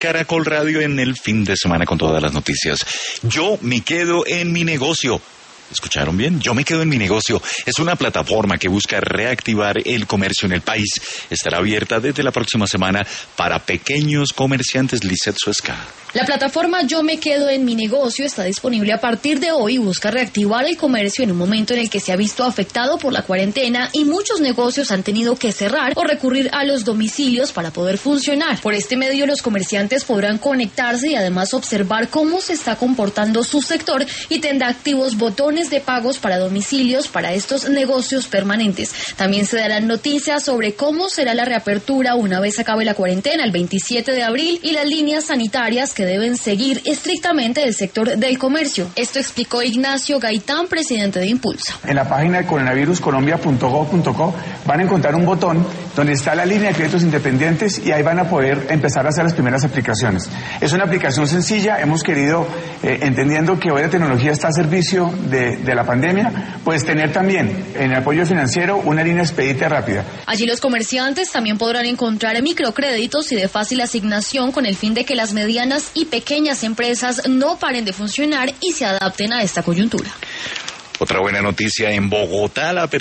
Caracol Radio en el fin de semana con todas las noticias. Yo me quedo en mi negocio. ¿Escucharon bien? Yo me quedo en mi negocio. Es una plataforma que busca reactivar el comercio en el país. Estará abierta desde la próxima semana para pequeños comerciantes. Lizeth Suesca. La plataforma Yo me quedo en mi negocio está disponible a partir de hoy y busca reactivar el comercio en un momento en el que se ha visto afectado por la cuarentena y muchos negocios han tenido que cerrar o recurrir a los domicilios para poder funcionar. Por este medio los comerciantes podrán conectarse y además observar cómo se está comportando su sector y tendrá activos botones de pagos para domicilios para estos negocios permanentes. También se darán noticias sobre cómo será la reapertura una vez acabe la cuarentena el 27 de abril y las líneas sanitarias que deben seguir estrictamente el sector del comercio. Esto explicó Ignacio Gaitán, presidente de Impulsa. En la página de coronaviruscolombia.gov.co van a encontrar un botón donde está la línea de créditos independientes y ahí van a poder empezar a hacer las primeras aplicaciones. Es una aplicación sencilla, hemos querido, entendiendo que hoy la tecnología está a servicio de la pandemia, pues tener también en el apoyo financiero una línea expedita rápida. Allí los comerciantes también podrán encontrar microcréditos y de fácil asignación con el fin de que las medianas y pequeñas empresas no paren de funcionar y se adapten a esta coyuntura. Otra buena noticia en Bogotá, la